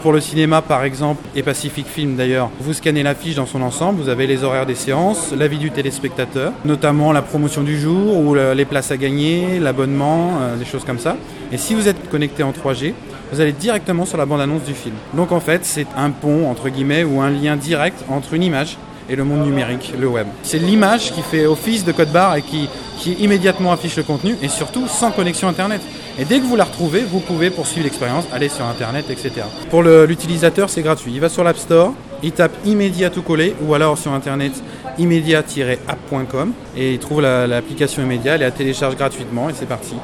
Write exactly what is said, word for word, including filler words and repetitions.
Pour le cinéma par exemple, et Pacific Film d'ailleurs, vous scannez l'affiche dans son ensemble, vous avez les horaires des séances, l'avis du téléspectateur, notamment la promotion du jour ou les places à gagner, l'abonnement, euh, des choses comme ça. Et si vous êtes connecté en trois G, vous allez directement sur la bande-annonce du film. Donc en fait, c'est un pont, entre guillemets, ou un lien direct entre une image et le monde numérique, le web. C'est l'image qui fait office de code-barre et qui, qui immédiatement affiche le contenu, et surtout sans connexion Internet. Et dès que vous la retrouvez, vous pouvez poursuivre l'expérience, aller sur Internet, et cetera. Pour le, l'utilisateur, c'est gratuit. Il va sur l'App Store, il tape Immedia tout collé, ou alors sur Internet immedia tiret app point com, et il trouve la, l'application Immedia, elle la télécharge gratuitement, et c'est parti.